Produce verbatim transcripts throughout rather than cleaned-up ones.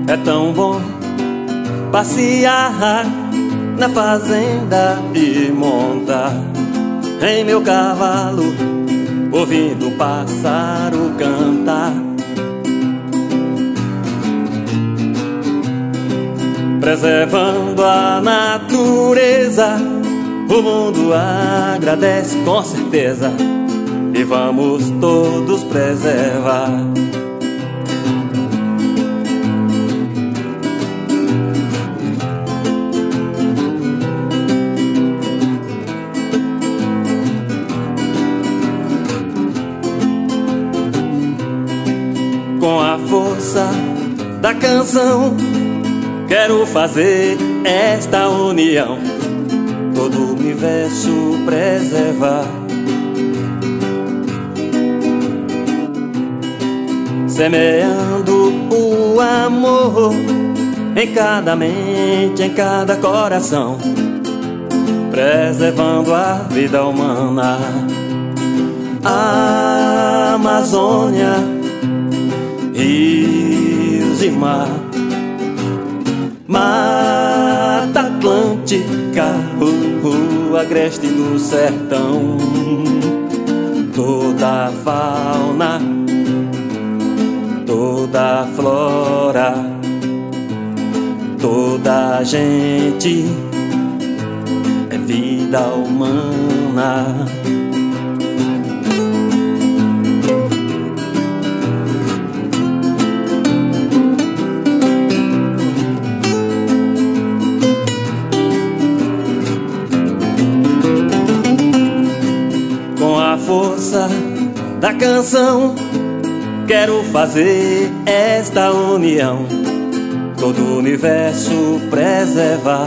É tão bom passear na fazenda e montar em meu cavalo, ouvindo o pássaro cantar. Preservando a natureza, o mundo agradece com certeza, e vamos todos preservar. Com a força da canção, quero fazer esta união, todo o universo preservar. Semeando o amor em cada mente, em cada coração, preservando a vida humana. A Amazônia, rios e mar, Mata Atlântica, uh, uh, agreste do sertão, toda a fauna, toda a flora, toda a gente é vida humana. Força da canção, quero fazer esta união, todo o universo preservar.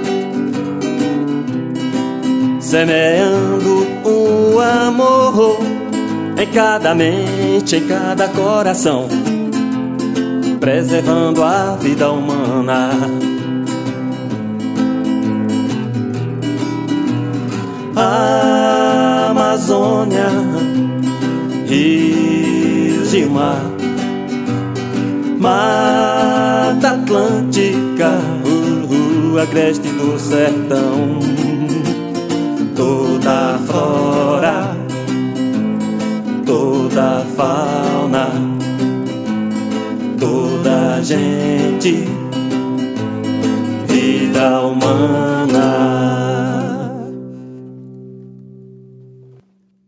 Semeando o amor em cada mente, em cada coração, preservando a vida humana. A Amazônia, rios e mar, Mata Atlântica, uh, uh, agreste do sertão, toda a flora, toda a fauna, toda a gente, vida humana.